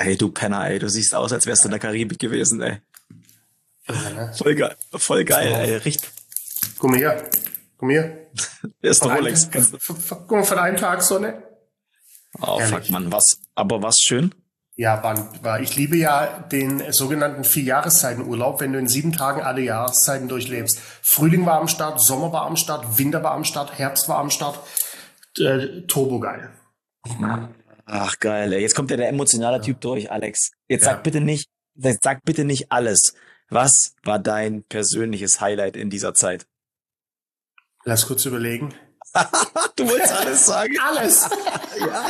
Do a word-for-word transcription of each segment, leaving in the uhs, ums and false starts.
Ey, du Penner, ey, du siehst aus, als wärst du in der Karibik gewesen, ey. Ja, ne? Voll geil, voll geil, ey, richtig. Guck mal hier. Guck mal hier. Der ist Von doch einem, Rolex. f- f- f- guck mal, von einem Tag Sonne. Oh, Herrlich. fuck, Mann, was, aber was schön? Ja, war, war, ich liebe ja den sogenannten Vier-Jahreszeiten-Urlaub, wenn du in sieben Tagen alle Jahreszeiten durchlebst. Frühling war am Start, Sommer war am Start, Winter war am Start, Herbst war am Start. Äh, Turbo geil. Ach, geil, ey. Jetzt kommt ja der emotionale Typ durch, Alex. Jetzt Ja. sag bitte nicht, jetzt sag bitte nicht alles. Was war dein persönliches Highlight in dieser Zeit? Lass kurz überlegen. Du wolltest alles sagen? Alles! Ja,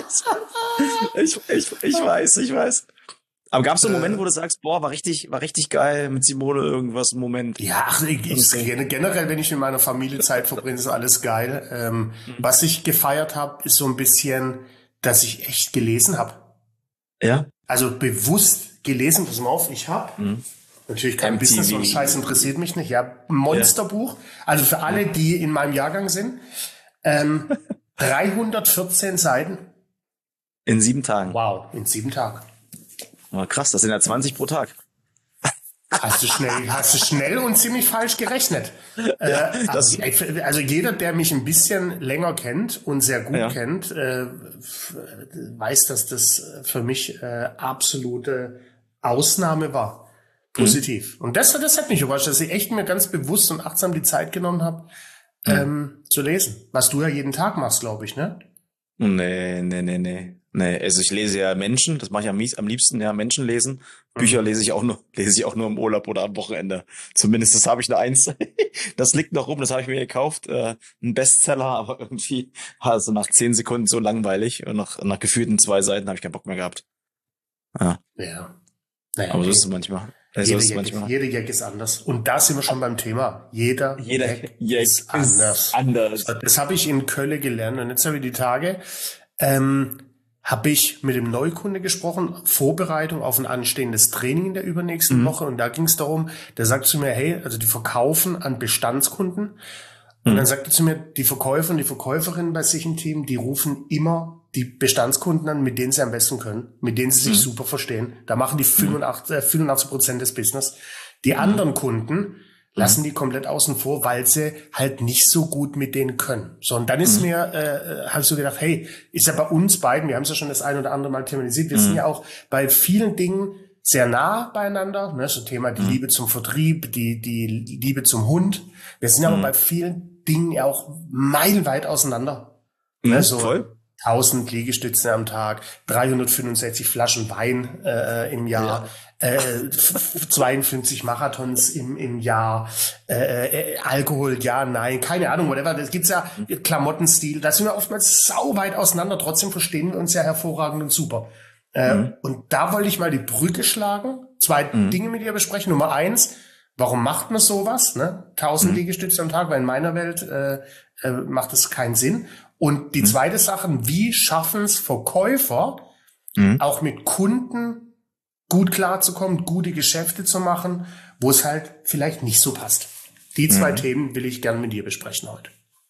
ich, ich, ich weiß, ich weiß. Aber gab es so einen Äh. Moment, wo du sagst, boah, war richtig, war richtig geil mit Simone irgendwas, ein Moment? Ja, ach, ich, ich, generell, wenn ich mit meiner Familie Zeit verbringe, ist alles geil. Ähm, was ich gefeiert habe, ist so ein bisschen, dass ich echt gelesen habe. Ja? Also bewusst gelesen, pass mal auf, ich habe Mhm. natürlich kein M T V. Business und Scheiß interessiert mich nicht. Ja, ein Monsterbuch. Also für alle, die in meinem Jahrgang sind, ähm, dreihundertvierzehn Seiten. In sieben Tagen. Wow, in sieben Tagen. Oh, krass, das sind ja zwanzig pro Tag. Hast du schnell, hast du schnell und ziemlich falsch gerechnet. äh, das- also, also jeder, der mich ein bisschen länger kennt und sehr gut Ja. kennt, äh, f- weiß, dass das für mich äh, absolute Ausnahme war. Positiv. Und das, das hat mich überrascht, dass ich echt mir ganz bewusst und achtsam die Zeit genommen habe, ähm, zu lesen. Was du ja jeden Tag machst, glaube ich, ne? Nee, nee, nee, nee. Nee, also ich lese ja Menschen, das mache ich am, mies- am liebsten, ja, Menschen lesen. Bücher lese ich auch nur, lese ich auch nur im Urlaub oder am Wochenende. Zumindest das habe ich nur eins. Das liegt noch rum, das habe ich mir gekauft. Äh, ein Bestseller, aber irgendwie also nach zehn Sekunden so langweilig und nach, nach gefühlten zwei Seiten habe ich keinen Bock mehr gehabt. Ja, Ja. Naja, aber so ist es manchmal. Also so jeder, ist es Jack, manchmal. jeder Jack ist anders. Und da sind wir schon beim Thema. Jeder, Jeder Jack Jack ist anders. anders. Das habe ich in Köln gelernt. Und jetzt habe ich die Tage, ähm, habe ich mit dem Neukunde gesprochen, Vorbereitung auf ein anstehendes Training in der übernächsten Mhm. Woche. Und da ging es darum, der sagt zu mir, hey, also die verkaufen an Bestandskunden. Und dann sagte zu mir, die Verkäufer und die Verkäuferinnen bei sich im Team, die rufen immer die Bestandskunden an, mit denen sie am besten können, mit denen sie sich super verstehen. Da machen die fünfundachtzig, äh, fünfundachtzig Prozent des Business. Die anderen Kunden lassen die komplett außen vor, weil sie halt nicht so gut mit denen können. So, und dann ist mir, äh, habe ich so gedacht, hey, ist ja bei uns beiden, wir haben es ja schon das ein oder andere Mal thematisiert, wir sind ja auch bei vielen Dingen sehr nah beieinander, ne, so Thema die Liebe zum Vertrieb, die, die Liebe zum Hund. Wir sind aber bei vielen Dingen ja auch meilenweit auseinander. Ne, so Voll. tausend Liegestützen am Tag, dreihundertfünfundsechzig Flaschen Wein äh, im Jahr, äh, f- zweiundfünfzig Marathons im, im Jahr, äh, äh, Alkohol, ja, nein, keine Ahnung, whatever. Das gibt's ja, Klamottenstil, da sind wir oftmals sau weit auseinander, trotzdem verstehen wir uns ja hervorragend und super. Äh, Mhm. Und da wollte ich mal die Brücke schlagen, zwei Dinge mit dir besprechen. Nummer eins, warum macht man sowas? Ne? tausend Liegestütze am Tag, weil in meiner Welt äh, äh, macht das keinen Sinn. Und die zweite Sache, wie schaffen es Verkäufer, Mhm. auch mit Kunden gut klarzukommen, gute Geschäfte zu machen, wo es halt vielleicht nicht so passt. Die zwei Themen will ich gern mit dir besprechen heute.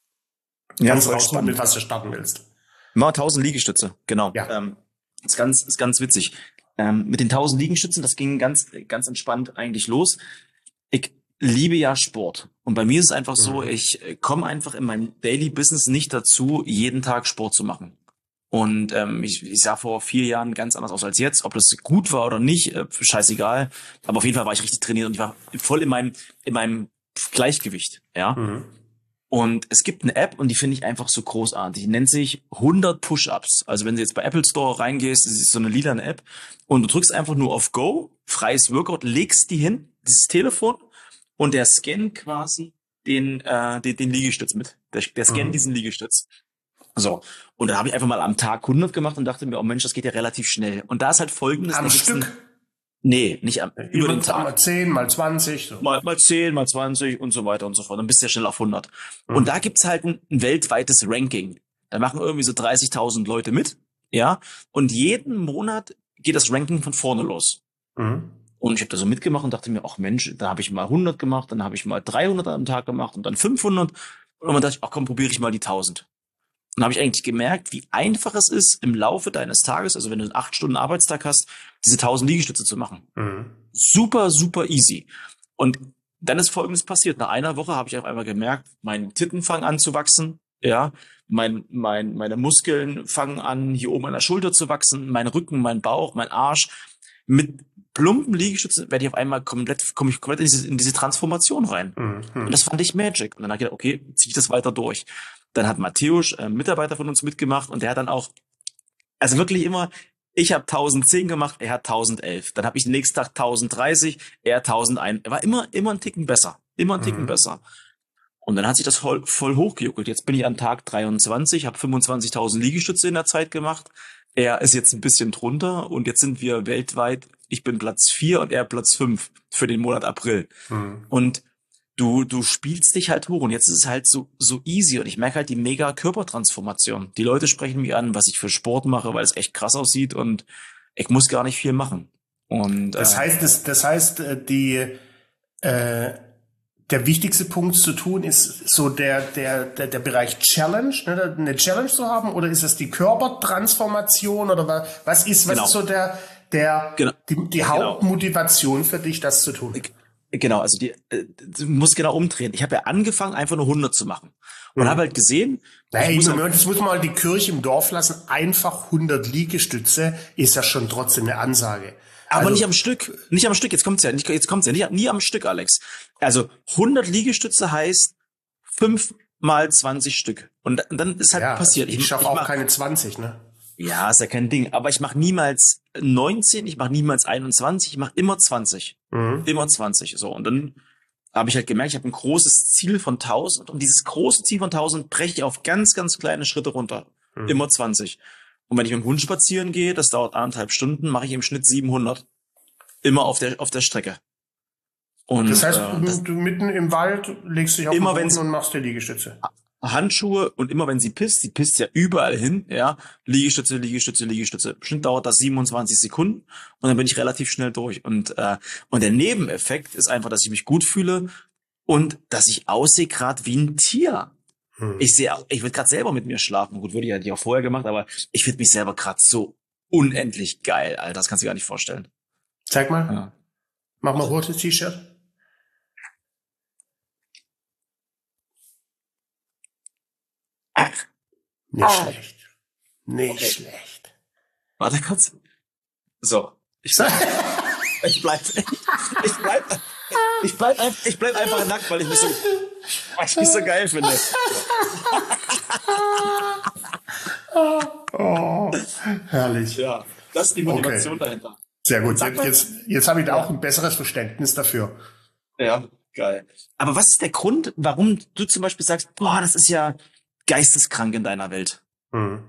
Ja, Ganz voll raus, spannend. mit was du starten willst. Mal tausend Liegestütze, genau. Ja. Ähm, ist ganz, ist ganz witzig. Ähm, mit den tausend Liegestützen, das ging ganz, ganz entspannt eigentlich los. Ich liebe ja Sport. Und bei mir ist es einfach so, Mhm. ich äh, komme einfach in meinem Daily Business nicht dazu, jeden Tag Sport zu machen. Und ähm, ich, ich sah vor vier Jahren ganz anders aus als jetzt. Ob das gut war oder nicht, äh, scheißegal. Aber auf jeden Fall war ich richtig trainiert und ich war voll in meinem, in meinem Gleichgewicht. Ja. Mhm. Und es gibt eine App und die finde ich einfach so großartig. Die nennt sich hundert Push-Ups. Also wenn du jetzt bei Apple Store reingehst, das ist so eine lilane App und du drückst einfach nur auf Go, freies Workout, legst die hin, dieses Telefon und der scannt quasi den, äh, den, den Liegestütz mit. Der, der scannt Mhm. diesen Liegestütz. So. Und da habe ich einfach mal am Tag hundert gemacht und dachte mir, oh Mensch, das geht ja relativ schnell. Und da ist halt Folgendes. Am da gibt's Stück? Ein, nee, nicht am, über den Tag. Mal zehn, mal zwanzig. So. Mal, mal zehn, mal zwanzig und so weiter und so fort. Dann bist du ja schnell auf hundert. Mhm. Und da gibt's halt ein, ein weltweites Ranking. Da machen irgendwie so dreißigtausend Leute mit. Ja. Und jeden Monat geht das Ranking von vorne los. Mhm. Und ich habe da so mitgemacht und dachte mir, ach Mensch, da habe ich mal hundert gemacht, dann habe ich mal dreihundert am Tag gemacht und dann fünfhundert. Und dann dachte ich, ach komm, probiere ich mal die tausend. dann habe ich eigentlich gemerkt, wie einfach es ist, im Laufe deines Tages, also wenn du einen acht Stunden Arbeitstag hast, diese tausend Liegestütze zu machen. Mhm. Super, super easy. Und dann ist Folgendes passiert. Nach einer Woche habe ich auf einmal gemerkt, meine Titten fangen an zu wachsen, ja, mein, mein, meine Muskeln fangen an, hier oben an der Schulter zu wachsen, mein Rücken, mein Bauch, mein Arsch. Mit plumpen Liegestützen werde ich auf einmal komplett, komme ich komplett in diese, in diese Transformation rein. Mhm. Und das fand ich Magic. Und dann habe ich gedacht, okay, ziehe ich das weiter durch. Dann hat Matthäus, ein Mitarbeiter von uns, mitgemacht und der hat dann auch, also wirklich immer, ich habe tausendzehn gemacht, er hat tausendelf. Dann habe ich den nächsten Tag tausenddreißig, er tausendeins. Er war immer, immer einen Ticken besser. Immer einen Ticken Mhm. besser. Und dann hat sich das voll, voll hochgejuckelt. Jetzt bin ich an Tag dreiundzwanzig, habe fünfundzwanzigtausend Liegestütze in der Zeit gemacht. Er ist jetzt ein bisschen drunter und jetzt sind wir weltweit, ich bin Platz vier und er Platz fünf für den Monat April. Mhm. Und du, du spielst dich halt hoch und jetzt ist es halt so, so easy und ich merke halt die mega Körpertransformation. Die Leute sprechen mich an, was ich für Sport mache, weil es echt krass aussieht und ich muss gar nicht viel machen. Und, Das äh, heißt, das, das heißt, äh, die, äh, der wichtigste Punkt zu tun ist so der, der, der, der Bereich Challenge, ne, eine Challenge zu haben, oder ist es die Körpertransformation oder was, was ist, was Genau. ist so der, der, Genau. die, die Genau. Hauptmotivation für dich, das zu tun? Genau, also die, äh, du musst genau umdrehen. Ich habe ja angefangen, einfach nur hundert zu machen. Und Mhm. habe halt gesehen, Hey, ich muss Moment, halt, das muss man mal die Kirche im Dorf lassen. Einfach hundert Liegestütze ist ja schon trotzdem eine Ansage. aber Also- nicht am Stück, nicht am Stück, jetzt kommt's ja, nicht, jetzt kommt's ja, nicht, nie am Stück, Alex. Also hundert Liegestütze heißt fünf mal zwanzig Stück. Und dann ist halt Ja, passiert. ich, ich schaffe auch mach- keine zwanzig, ne? Ja, ist ja kein Ding. Aber ich mache niemals neunzehn, ich mache niemals einundzwanzig, ich mache immer zwanzig. Mhm. Immer zwanzig. So, und dann habe ich halt gemerkt, ich habe ein großes Ziel von tausend und dieses große Ziel von tausend breche ich auf ganz, ganz kleine Schritte runter. Mhm. Immer zwanzig. Und wenn ich mit dem Hund spazieren gehe, das dauert anderthalb Stunden, mache ich im Schnitt siebenhundert. Immer auf der, auf der Strecke. Und Das heißt, äh, das, du mitten im Wald legst dich auf Immer den wenn's- Boden und machst dir Liegestütze. Handschuhe und immer wenn sie pisst, sie pisst ja überall hin, ja, Liegestütze, Liegestütze, Liegestütze. Im Schnitt dauert das siebenundzwanzig Sekunden und dann bin ich relativ schnell durch. Und äh, und der Nebeneffekt ist einfach, dass ich mich gut fühle und dass ich aussehe gerade wie ein Tier. Hm. Ich sehe, ich würde gerade selber mit mir schlafen. Gut, würde ich ja auch vorher gemacht, aber ich finde mich selber gerade so unendlich geil, Alter. Das kannst du dir gar nicht vorstellen. Zeig mal. Ja. Mach mal rotes T-Shirt. Nicht Ah. schlecht. Nicht Okay. schlecht. Warte kurz. So, ich, ich bleib, ich bleib, ich bleib, ein- ich bleib einfach nackt, weil ich mich so, weil ich mich so geil finde. Oh, herrlich. Ja, das ist die Motivation dahinter. Sehr gut. Sag Jetzt, mal- jetzt, jetzt habe ich da auch ein besseres Verständnis dafür. Ja, geil. Aber was ist der Grund, warum du zum Beispiel sagst, boah, das ist ja geisteskrank in deiner Welt? Hm.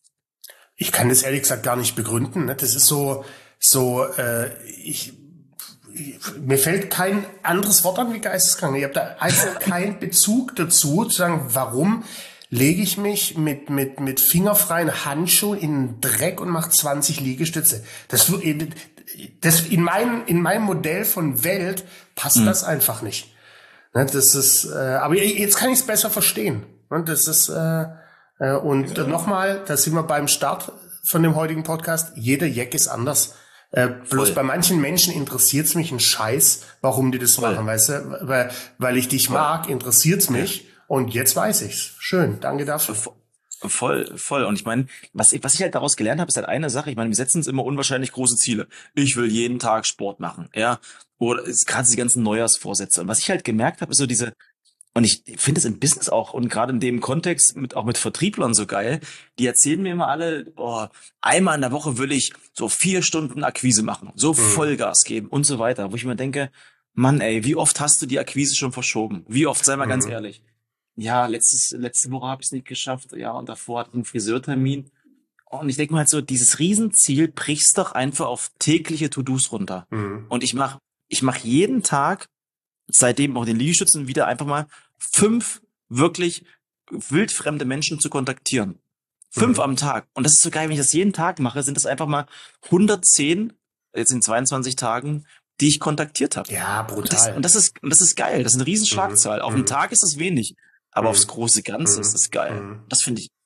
Ich kann das ehrlich gesagt gar nicht begründen. Ne? Das ist so, so, äh, ich, ich, mir fällt kein anderes Wort an wie geisteskrank. Ich habe da einfach keinen Bezug dazu, zu sagen, warum lege ich mich mit, mit, mit fingerfreien Handschuhen in den Dreck und mache zwanzig Liegestütze. Das, wird- das in meinem, in meinem Modell von Welt passt das einfach nicht. Ne? Das ist, äh, aber jetzt kann ich es besser verstehen. Ne? Das ist, äh, äh, und äh, nochmal, da sind wir beim Start von dem heutigen Podcast. Jeder Jack ist anders. Äh, bloß Voll. bei manchen Menschen interessiert es mich ein Scheiß, warum die das Voll. machen, weißt du? Weil, weil ich dich mag, interessiert es mich. Und jetzt weiß ich's. Schön, danke dafür. Vo- Voll, voll. Und ich meine, was ich, was ich halt daraus gelernt habe, ist halt eine Sache. Ich meine, wir setzen uns immer unwahrscheinlich große Ziele. Ich will jeden Tag Sport machen, ja. Oder ist gerade die ganzen Neujahrsvorsätze. Und was ich halt gemerkt habe, ist so diese, und ich finde es im Business auch und gerade in dem Kontext mit auch mit Vertrieblern so geil. Die erzählen mir immer alle, oh, einmal in der Woche will ich so vier Stunden Akquise machen, so Vollgas geben und so weiter. Wo ich mir denke, Mann, ey, wie oft hast du die Akquise schon verschoben? Wie oft, sei mal ganz Mhm. ehrlich. Ja, letztes, letzte Woche habe ich es nicht geschafft. Ja, und davor hatte ich einen Friseurtermin. Und ich denke mir halt so, dieses Riesenziel brichst doch einfach auf tägliche To-Dos runter. Mhm. Und ich mach, ich mach jeden Tag, seitdem auch den Liegestützen, wieder einfach mal fünf wirklich wildfremde Menschen zu kontaktieren. Fünf Mhm. am Tag. Und das ist so geil, wenn ich das jeden Tag mache, sind das einfach mal hundertzehn, jetzt in zweiundzwanzig Tagen, die ich kontaktiert habe. Ja, Und das, brutal. und das ist, und das ist geil. Das ist eine Riesenschlagzahl. Auf Mhm. einen Tag ist das wenig. Aber Mhm. aufs große Ganze Mhm. ist das geil. Mhm. Das finde ich,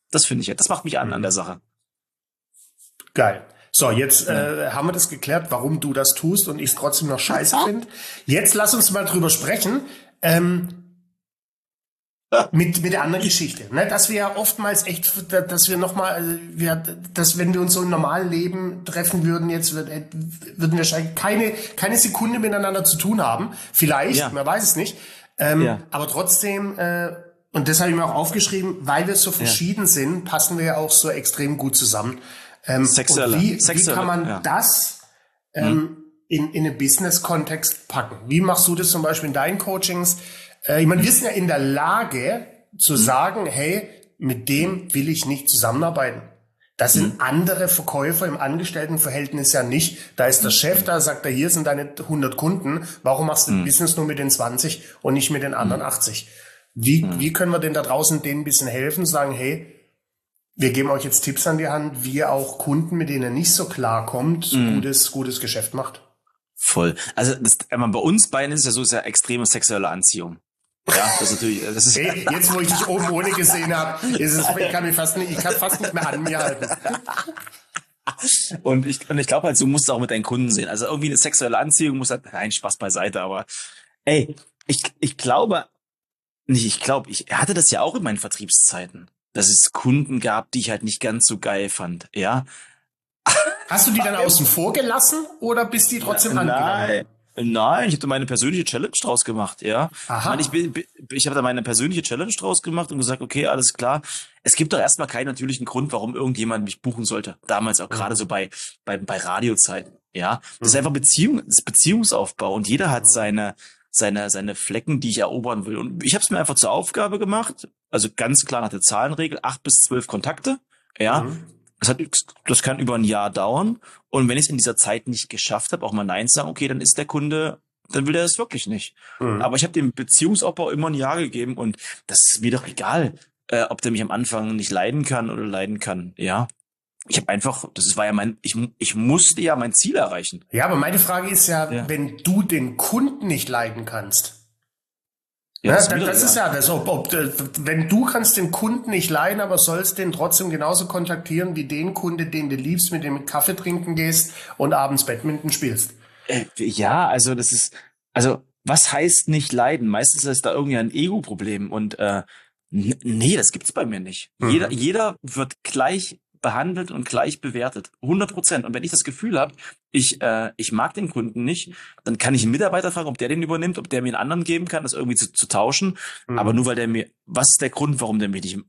Das finde ich ja, das macht mich an Mhm. an der Sache. Geil. So, jetzt Ja. äh, haben wir das geklärt, warum du das tust und ich es trotzdem noch scheiße finde. Jetzt lass uns mal drüber sprechen. Ähm, Mit, mit der anderen Geschichte, ne? Dass wir ja oftmals echt, dass wir nochmal, wir, dass wenn wir uns so im normalen Leben treffen würden, jetzt würd, würden wir wahrscheinlich keine, keine Sekunde miteinander zu tun haben. Vielleicht, Ja. man weiß es nicht. Ähm, Ja. Aber trotzdem, äh, und das habe ich mir auch aufgeschrieben, weil wir so verschieden sind, passen wir ja auch so extrem gut zusammen. Ähm, Sexuelle, und wie, wie sexuelle, kann man ja. das ähm, in, in einen Business-Kontext packen? Wie machst du das zum Beispiel in deinen Coachings? Äh, ich meine, wir sind ja in der Lage zu sagen, hey, mit dem will ich nicht zusammenarbeiten. Das sind andere Verkäufer im Angestelltenverhältnis ja nicht. Da ist der Chef, da sagt er, hier sind deine hundert Kunden. Warum machst du Business nur mit den zwanzig und nicht mit den anderen achtzig? Wie, wie können wir denn da draußen denen ein bisschen helfen? Sagen, hey, wir geben euch jetzt Tipps an die Hand, wie ihr auch Kunden, mit denen ihr nicht so klar kommt, gutes, gutes Geschäft macht. Voll. Also das, bei uns beiden ist es ja so, ist ja extreme sexuelle Anziehung. Ja, das ist natürlich, das ist Hey, jetzt, wo ich dich oben ohne gesehen habe, ist es, ich kann mich fast nicht, ich kann fast nicht mehr an mir halten. und ich, und ich glaube halt, du musst es auch mit deinen Kunden sehen. Also irgendwie eine sexuelle Anziehung muss halt, nein, Spaß beiseite, aber ey, ich, ich glaube, nicht, ich glaube, ich hatte das ja auch in meinen Vertriebszeiten, dass es Kunden gab, die ich halt nicht ganz so geil fand, ja. Hast du die dann außen vor gelassen oder bist die trotzdem angegangen? Nein. Nein, ich habe da meine persönliche Challenge draus gemacht, ja. Aha. Ich, meine, ich, bin, ich habe da meine persönliche Challenge draus gemacht und gesagt, okay, alles klar. Es gibt doch erstmal keinen natürlichen Grund, warum irgendjemand mich buchen sollte. Damals auch mhm. gerade so bei, bei, bei Radiozeiten, ja. Das mhm. ist einfach Beziehung, das ist Beziehungsaufbau und jeder hat seine, seine, seine Flecken, die ich erobern will. Und ich habe es mir einfach zur Aufgabe gemacht, also ganz klar nach der Zahlenregel, acht bis zwölf Kontakte, ja. Mhm. Das, hat, das kann über ein Jahr dauern. Und wenn ich es in dieser Zeit nicht geschafft habe, auch mal Nein zu sagen, okay, dann ist der Kunde, dann will er es wirklich nicht. Mhm. Aber ich habe dem Beziehungsaufbau immer ein Ja gegeben und das ist mir doch egal, äh, ob der mich am Anfang nicht leiden kann oder leiden kann. Ja, ich habe einfach, das war ja mein, ich, ich musste ja mein Ziel erreichen. Ja, aber meine Frage ist ja, ja. wenn du den Kunden nicht leiden kannst. Ja, Ja, das, das, wieder, das ja. ist ja das, ob, ob, wenn du kannst den Kunden nicht leiden, aber sollst den trotzdem genauso kontaktieren wie den Kunde, den du liebst, mit dem du Kaffee trinken gehst und abends Badminton spielst. Äh, ja, also das ist, also was heißt nicht leiden? Meistens ist da irgendwie ein Ego-Problem und äh, n- nee, das gibt's bei mir nicht. Mhm. Jeder, jeder wird gleich behandelt und gleich bewertet. hundert Prozent. Und wenn ich das Gefühl habe, ich äh, ich mag den Kunden nicht, dann kann ich einen Mitarbeiter fragen, ob der den übernimmt, ob der mir einen anderen geben kann, das irgendwie zu, zu tauschen. Mhm. Aber nur weil der mir, was ist der Grund, warum der mich nicht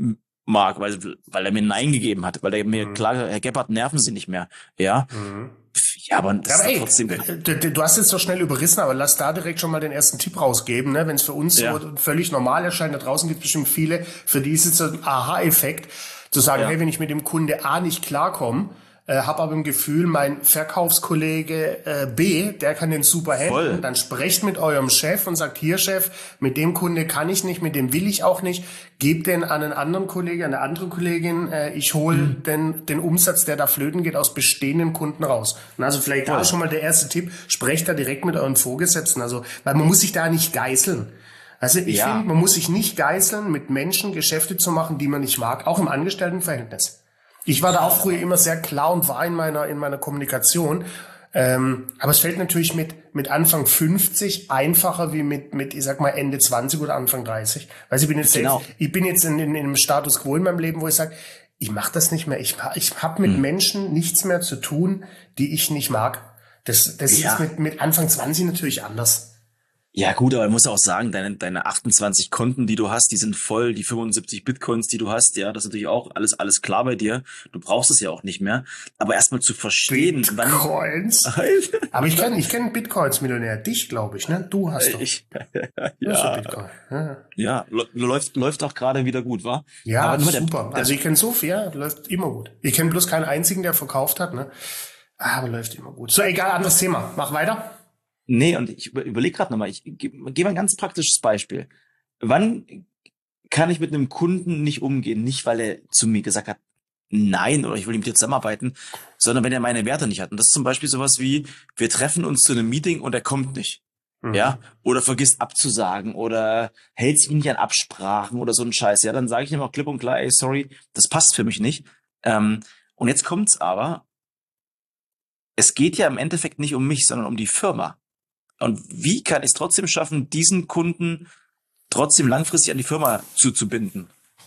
mag? Weil, weil er mir Nein gegeben hat, weil er mir mhm. klar, Herr Gebhardt, nerven Sie nicht mehr. Ja. Mhm. Ja, aber das ja, aber ist ey, trotzdem. Du, du hast jetzt so schnell überrissen, aber lass da direkt schon mal den ersten Tipp rausgeben, ne? Wenn es für uns ja. so völlig normal erscheint, da draußen gibt es bestimmt viele, für die ist es so ein Aha-Effekt, zu sagen, ja. hey, wenn ich mit dem Kunde A nicht klarkomme, äh, habe aber im Gefühl, mein Verkaufskollege äh, B, der kann den super handeln, dann sprecht mit eurem Chef und sagt, hier Chef, mit dem Kunde kann ich nicht, mit dem will ich auch nicht, gebt den an einen anderen Kollegen, an eine andere Kollegin, äh, ich hole mhm. den, den Umsatz, der da flöten geht, aus bestehenden Kunden raus. Und also vielleicht Voll. Da schon mal der erste Tipp, sprecht da direkt mit euren Vorgesetzten, also, weil man muss sich da nicht geißeln. Also ich ja. finde, man muss sich nicht geißeln, mit Menschen Geschäfte zu machen, die man nicht mag, auch im Angestelltenverhältnis. Ich war da auch früher immer sehr klar und war in meiner in meiner Kommunikation. Ähm, aber es fällt natürlich mit mit Anfang fünfzig einfacher wie mit mit ich sag mal Ende zwanzig oder Anfang dreißig. Weil ich bin jetzt genau. selbst, ich bin jetzt in, in, in einem Status quo in meinem Leben, wo ich sage, ich mache das nicht mehr. Ich ich habe mit hm. Menschen nichts mehr zu tun, die ich nicht mag. Das das ja. ist mit mit Anfang zwanzig natürlich anders. Ja gut, aber ich muss auch sagen, deine, deine achtundzwanzig Konten, die du hast, die sind voll, die fünfundsiebzig Bitcoins, die du hast, ja, das ist natürlich auch alles alles klar bei dir. Du brauchst es ja auch nicht mehr. Aber erstmal zu verstehen, Bitcoins? Wann aber ich kenne ich kenn Bitcoins-Millionär, dich glaube ich, ne? Du hast doch. Ich, ja, Bitcoin. Ja, ja läuft läuft auch gerade wieder gut, wa? Ja, aber super. Der, der, also ich kenne so viel, ja, läuft immer gut. Ich kenne bloß keinen einzigen, der verkauft hat, ne? Aber läuft immer gut. So, egal, anderes Thema. Mach weiter. Nee, und ich über, überlege gerade nochmal, ich gebe geb ein ganz praktisches Beispiel. Wann kann ich mit einem Kunden nicht umgehen? Nicht, weil er zu mir gesagt hat, nein, oder ich will mit dir zusammenarbeiten, sondern wenn er meine Werte nicht hat. Und das ist zum Beispiel sowas wie, wir treffen uns zu einem Meeting und er kommt nicht. Mhm. Ja, oder vergisst abzusagen oder hält sich nicht an Absprachen oder so ein Scheiß. Ja, dann sage ich ihm auch klipp und klar, ey, sorry, das passt für mich nicht. Ähm, und jetzt kommt's aber, es geht ja im Endeffekt nicht um mich, sondern um die Firma. Und wie kann ich es trotzdem schaffen, diesen Kunden trotzdem langfristig an die Firma zuzubinden?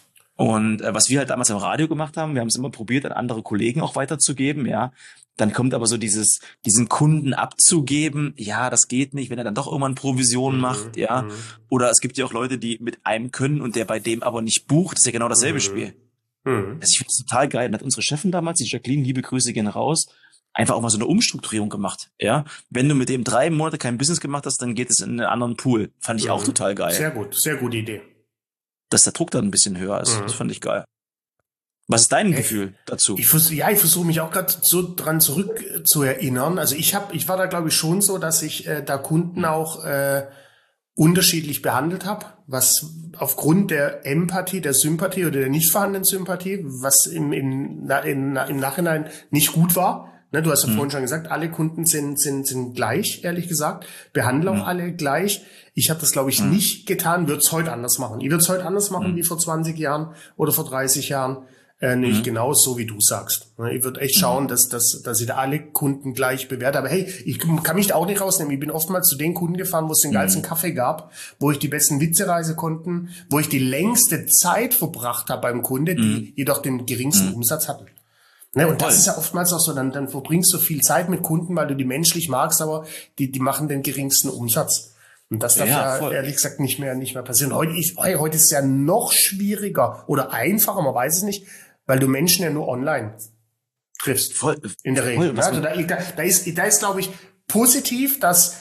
Und äh, was wir halt damals im Radio gemacht haben, wir haben es immer probiert, an andere Kollegen auch weiterzugeben, ja. Dann kommt aber so dieses, diesen Kunden abzugeben, ja, das geht nicht, wenn er dann doch irgendwann Provisionen Mhm. macht, ja. Mhm. Oder es gibt ja auch Leute, die mit einem können und der bei dem aber nicht bucht, das ist ja genau dasselbe Mhm. Spiel. Mhm. Also ich finde es total geil. Und hat unsere Chefin damals, die Jacqueline, liebe Grüße gehen raus, einfach auch mal so eine Umstrukturierung gemacht, ja. Wenn du mit dem drei Monate kein Business gemacht hast, dann geht es in einen anderen Pool. Fand ich auch Mhm. total geil. Sehr gut, sehr gute Idee. Dass der Druck dann ein bisschen höher ist. Mhm. Das fand ich geil. Was ist dein Hey, Gefühl dazu? Ich vers ja, ich versuche mich auch gerade so dran zurück äh, zu erinnern. Also ich habe, ich war da glaube ich schon so, dass ich äh, da Kunden auch äh, unterschiedlich behandelt habe, was aufgrund der Empathie, der Sympathie oder der nicht vorhandenen Sympathie, was im, im, na, im, im Nachhinein nicht gut war. Ne, du hast ja Mhm. vorhin schon gesagt, alle Kunden sind, sind, sind gleich, ehrlich gesagt. Behandle auch Mhm. alle gleich. Ich habe das, glaube ich, Mhm. nicht getan, würde es heute anders machen. Ich würde es heute anders machen Mhm. wie vor zwanzig Jahren oder vor dreißig Jahren. Äh, nämlich Mhm. genau so, wie du sagst. Ne, ich würde echt schauen, dass, dass, dass ich da alle Kunden gleich bewerte. Aber hey, ich kann mich da auch nicht rausnehmen. Ich bin oftmals zu den Kunden gefahren, wo es den Mhm. geilsten Kaffee gab, wo ich die besten Witze reisen konnten, wo ich die längste Zeit verbracht habe beim Kunde, die Mhm. jedoch den geringsten Mhm. Umsatz hatten. Ne, und das Voll. ist ja oftmals auch so, dann, dann verbringst du viel Zeit mit Kunden, weil du die menschlich magst, aber die, die machen den geringsten Umsatz. Und das darf Ja, ja, voll. ehrlich gesagt nicht mehr, nicht mehr passieren. Heute ist, hey, heute ist es ja noch schwieriger oder einfacher, man weiß es nicht, weil du Menschen ja nur online triffst. Voll. In der Voll. Regel. Was Also man, da, da, da ist, da ist, glaube ich, positiv, dass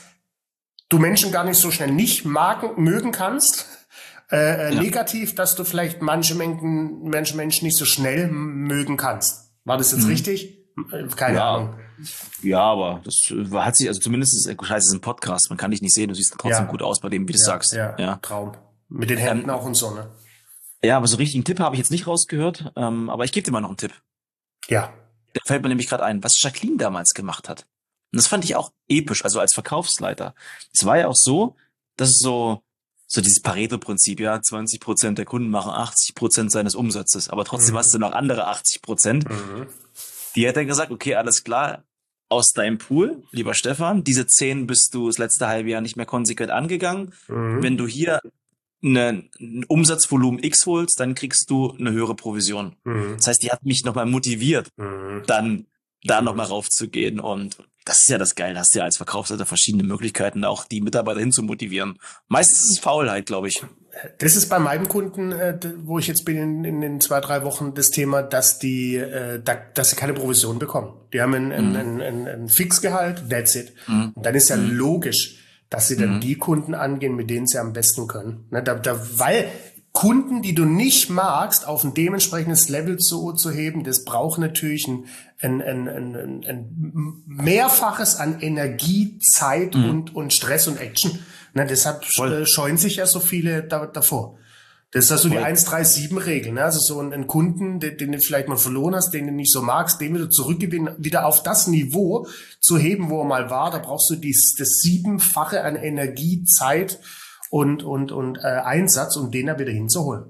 du Menschen gar nicht so schnell nicht magen, mögen kannst. Äh, äh, ja. Negativ, dass du vielleicht manche Menschen, manche Menschen nicht so schnell m- mögen kannst. War das jetzt Mhm. richtig? Äh, Keine Ja. Ahnung. Ja, aber das äh, hat sich, also zumindest ist, scheiße, es ist ein Podcast. Man kann dich nicht sehen, du siehst trotzdem Ja, gut aus bei dem, wie du ja, sagst. ja, Ja. Traum. Mit den Händen Ähm, auch und so, ne? ja, aber so richtig einen Tipp habe ich jetzt nicht rausgehört. Ähm, aber ich gebe dir mal noch einen Tipp. Ja. Der fällt mir nämlich gerade ein, was Jacqueline damals gemacht hat. Und das fand ich auch episch, also als Verkaufsleiter. Es war ja auch so, dass es so, so dieses Pareto-Prinzip, ja, zwanzig Prozent der Kunden machen achtzig Prozent seines Umsatzes, aber trotzdem Mhm. hast du noch andere achtzig Prozent. Mhm. Die hat dann gesagt, okay, alles klar, aus deinem Pool, lieber Stefan, diese zehn bist du das letzte halbe Jahr nicht mehr konsequent angegangen. Mhm. Wenn du hier eine, ein Umsatzvolumen X holst, dann kriegst du eine höhere Provision. Mhm. Das heißt, die hat mich nochmal motiviert, Mhm. dann da Mhm. nochmal raufzugehen. Und das ist ja das Geile, hast du ja als Verkaufsleiter verschiedene Möglichkeiten, auch die Mitarbeiter hinzumotivieren. Meistens ist es Faulheit, glaube ich. Das ist bei meinem Kunden, äh, wo ich jetzt bin in, in den zwei, drei Wochen, das Thema, dass die, äh, da, dass sie keine Provision bekommen. Die haben ein, ein, Mhm. ein, ein, ein Fixgehalt, that's it. Mhm. Und dann ist ja Mhm. logisch, dass sie dann Mhm. die Kunden angehen, mit denen sie am besten können. Ne, da, da, weil Kunden, die du nicht magst, auf ein dementsprechendes Level zu, zu heben, das braucht natürlich ein, ein, ein, ein, ein, ein Mehrfaches an Energie, Zeit Mhm. und, und Stress und Action. Ne, deshalb Voll. äh, scheuen sich ja so viele da, davor. Das ist ja so die Voll. eins drei sieben Regel. Ne? Also so ein, ein Kunden, den, den du vielleicht mal verloren hast, den du nicht so magst, den wieder zurückgewinnen, wieder auf das Niveau zu heben, wo er mal war. Da brauchst du dies, das Siebenfache an Energie, Zeit und, und, und äh, Einsatz, um den da wieder hinzuholen.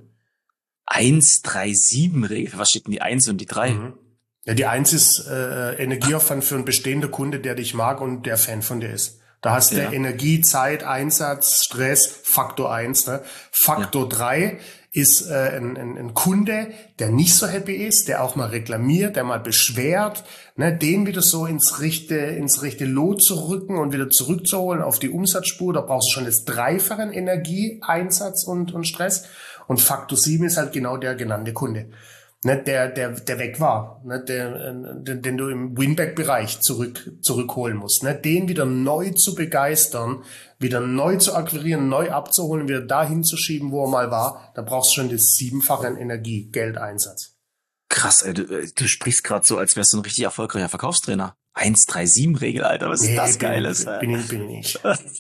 eins drei sieben Regel. Was steht denn die eins und die drei? Mhm. Ja, die eins ist äh, Energieaufwand für einen bestehenden Kunde, der dich mag und der Fan von dir ist. Da hast Ja. du Energie, Zeit, Einsatz, Stress, Faktor eins. Ne? Faktor drei ist äh, ein, ein, ein Kunde, der nicht so happy ist, der auch mal reklamiert, der mal beschwert, ne? Den wieder so ins rechte, ins rechte Lot zu rücken und wieder zurückzuholen auf die Umsatzspur. Da brauchst du schon das Dreifache an Energie, Einsatz und, und Stress. Und Faktor sieben ist halt genau der genannte Kunde. Ne, der, der, der weg war, ne, der, den, den du im Winback-Bereich zurück, zurückholen musst, ne, den wieder neu zu begeistern, wieder neu zu akquirieren, neu abzuholen, wieder dahin zu schieben, wo er mal war, da brauchst du schon das Siebenfache an Energie, Geldeinsatz. Krass, ey, du, du sprichst gerade so, als wärst du ein richtig erfolgreicher Verkaufstrainer. eins drei sieben Regel, Alter, was ist Nee, das bin, Geiles? bin, ich, bin ich nicht.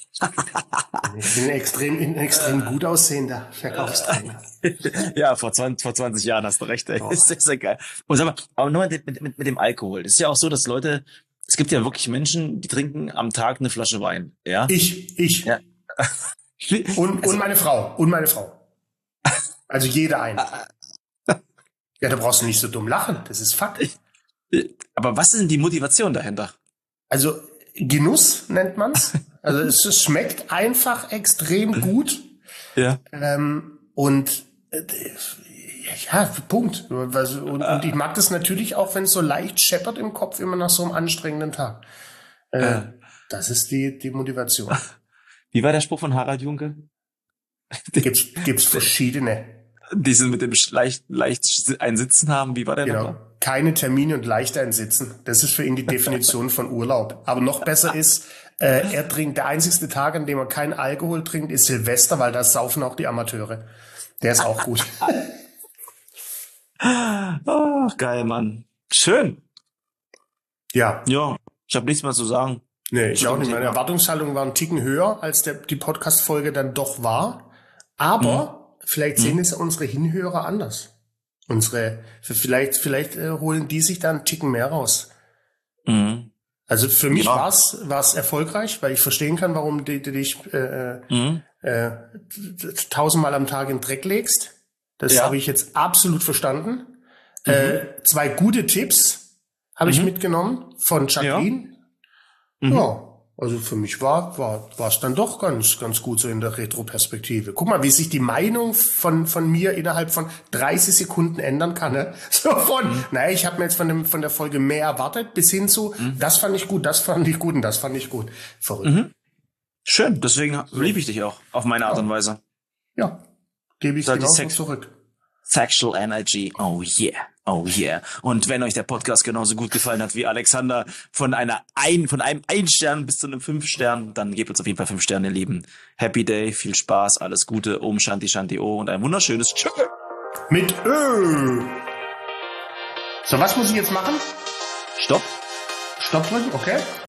Ich bin ein extrem, ein extrem gut aussehender Verkaufstrainer. Ja, vor zwanzig, vor zwanzig Jahren hast du recht, ey. Doch. Das ist sehr geil. Und sag mal, aber nur mit, mit, mit dem Alkohol. Das ist ja auch so, dass Leute es gibt ja wirklich Menschen, die trinken am Tag eine Flasche Wein. Ja. Ich, ich. Ja. Und, und meine Frau. Und meine Frau. Also jeder ein. Ja, da brauchst du nicht so dumm lachen. Das ist Fakt. Aber was ist denn die Motivation dahinter? Also Genuss nennt man's. Also es, es schmeckt einfach extrem gut. Ja. Ähm, und äh, ja, Punkt. Und, und ich mag das natürlich auch, wenn es so leicht scheppert im Kopf, immer nach so einem anstrengenden Tag. Äh, äh. Das ist die, die Motivation. Wie war der Spruch von Harald Junke? Gibt's, gibt's verschiedene. Die sind mit dem leicht, leicht ein Sitzen haben. Wie war der genau. noch? Keine Termine und leicht ein Sitzen. Das ist für ihn die Definition von Urlaub. Aber noch besser ist, äh, er trinkt, der einzigste Tag, an dem er keinen Alkohol trinkt, ist Silvester, weil da saufen auch die Amateure. Der ist auch gut. Oh, geil, Mann. Schön. Ja. Ja, ich habe nichts mehr zu sagen. Nee, ich auch nicht. Meine Erwartungshaltung war ein Ticken höher, als der, die Podcast-Folge dann doch war. Aber mhm. vielleicht sehen mhm. es unsere Hinhörer anders. Unsere, vielleicht, vielleicht äh, holen die sich da einen Ticken mehr raus. Mhm. Also für mich genau. war's war's erfolgreich, weil ich verstehen kann, warum du dich äh, mhm. äh, tausendmal am Tag in den Dreck legst. Das ja. habe ich jetzt absolut verstanden. Mhm. Äh, zwei gute Tipps habe mhm. ich mitgenommen von Jacqueline. Ja. Mhm. Ja, also für mich war war war es dann doch ganz ganz gut so in der Retro-Perspektive. Guck mal, wie sich die Meinung von von mir innerhalb von dreißig Sekunden ändern kann. Ne? So von, mhm. naja, ich habe mir jetzt von dem von der Folge mehr erwartet, bis hin zu, mhm. das fand ich gut, das fand ich gut und das fand ich gut. Verrückt. Mhm. Schön, deswegen liebe ich dich auch auf meine Art ja. und Weise. Ja, gebe ich dir auch zurück. Sexual Energy, oh yeah. Oh yeah. Und wenn euch der Podcast genauso gut gefallen hat wie Alexander, von einer ein, von einem ein Stern bis zu einem fünf Stern, dann gebt uns auf jeden Fall fünf Sterne, ihr Lieben. Happy Day, viel Spaß, alles Gute, Om Shanti Shanti O und ein wunderschönes Tschüss. Mit Ö. So, was muss ich jetzt machen? Stopp. Stopp drücken, okay.